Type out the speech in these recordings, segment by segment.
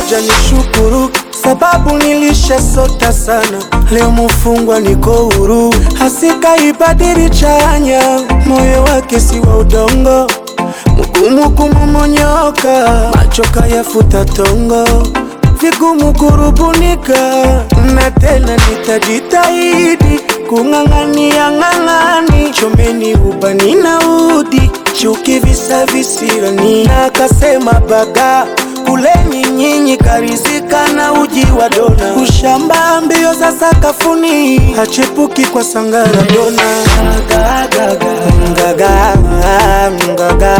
ngoja nishukuru sababu nilishasota sana, leo mufungwa niko huru. Hasika ibadili chanya, moyo wake si wa udongo, mgumu kumumonyoka, machoka yafuta tongo, vigumu kurubunika. Na tena nitajitahidi kung'ang'ania ng'ang'ani, chomeni ubani na udi, chuki visa visirani. Na kasema baga kuleni nyinyi karizika na uji wa dona, ushamba mbio za sakafuni, hachepuki kwa sangara dona. Gaga gaga gaga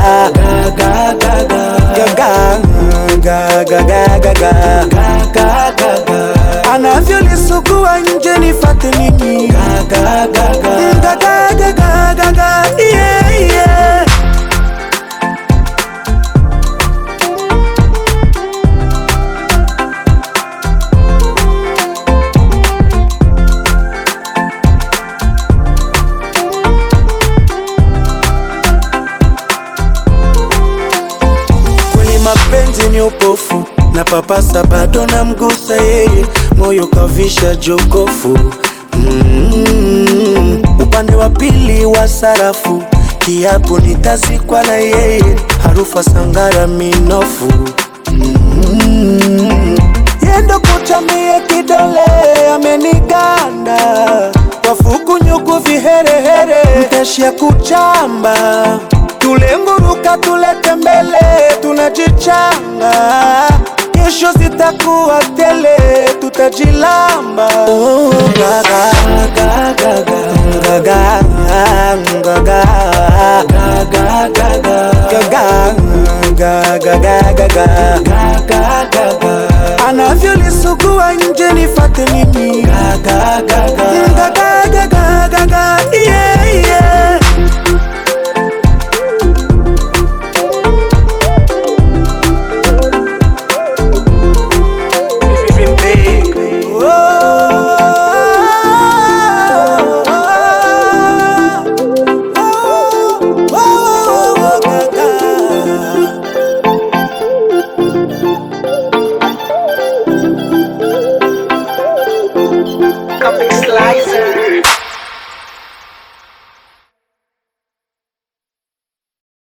gaga anavyo lisugua nje nifate nini. Gaga gaga gaga yeah yeah. Mapenzi ni upofu na papasa bado na mgusa yeye, moyo kavisha jokofu. Upande wa pili wa sarafu, kiapo nitazikwa na yeye, harufa sangara minofu. Yendo kuchamie kidole ameniganda, wafuku nyuku viherehere, mteshi ya kuchamba. Tulenguruka tulete mbele tunajichanga, kesho zitakuwa tele tutajilamba. Oh, gaga gaga gaga gaga gaga gaga anavyo lisugua nje nifate nini. Gaga gaga